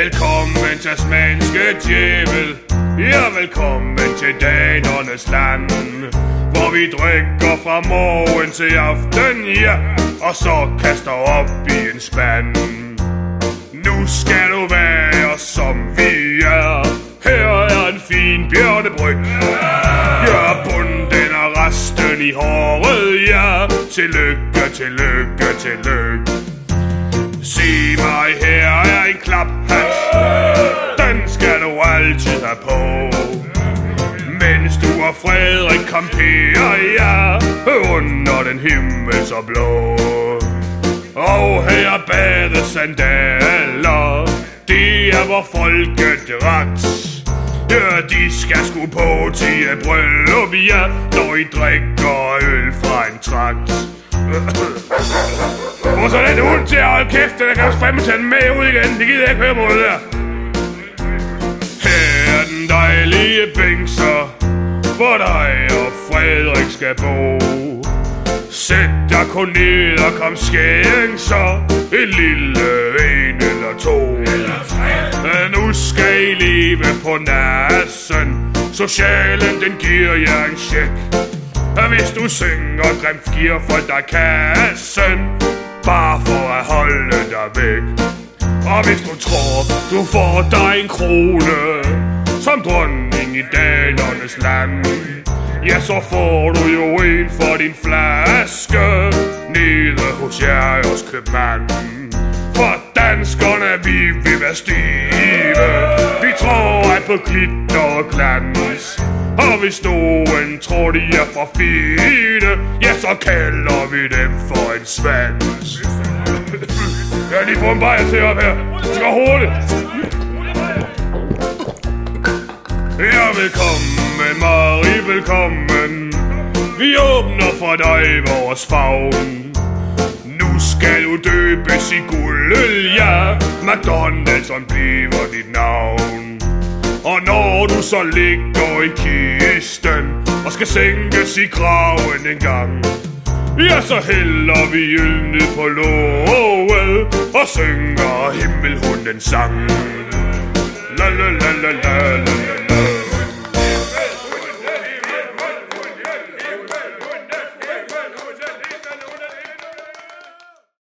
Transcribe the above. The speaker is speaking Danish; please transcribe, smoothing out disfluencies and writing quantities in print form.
Velkommen tasmanske djævel. Ja, velkommen til danernes land, hvor vi drikker fra morgen til aften, ja, og så kaster op i en spand. Nu skal du være som vi er. Her er en fin bjørnebryg. Ja, bunden og resten i håret, ja. Tillykke, tillykke, tillykke. Se mig, her er en klaphat. Den skal du altid have på, mens du og Frederik kamperer, ja, under den himmel så blå. Og her er badesandaler, det er hvor folket ret. Ja, de skal sgu på til et bryllup, ja, når I drikker øl fra en trakt. Hvor så den hund til at holde kæft, der kan også fandme tage den med ud igen. Det gider jeg ikke høre på det der. Her er den dejlige bænkser, hvor dig og Frederik skal bo. Sæt dig kun ned og kom skæring så. En lille en eller to. Nu skal I leve på nassen. Socialen den giver jer en check. Hvis du synger grimt, giver folk dig kassen, bare for at holde dig væk. Og hvis du tror, du får dig en krone som dronning i danernes land, ja, så får du jo en for din flaske nede hos jeres købmand. For danskerne, vi vil være stive. Vi tror at på glitter og glans. Og hvis nogen tror, de er for fine, ja, så kalder vi dem for en svans. Jeg har lige fået en bajer til op her. Det skal hurtigt. Ja, velkommen, Marie, velkommen. Vi åbner for dig vores favn. Nu skal du døbes i guldøl, ja. McDonald's bliver dit navn. Og når du så ligger i kisten og skal sænkes i graven en gang, ja, så hælder vi øl ned på låget og synger himmelhundens sang. La la la la la la.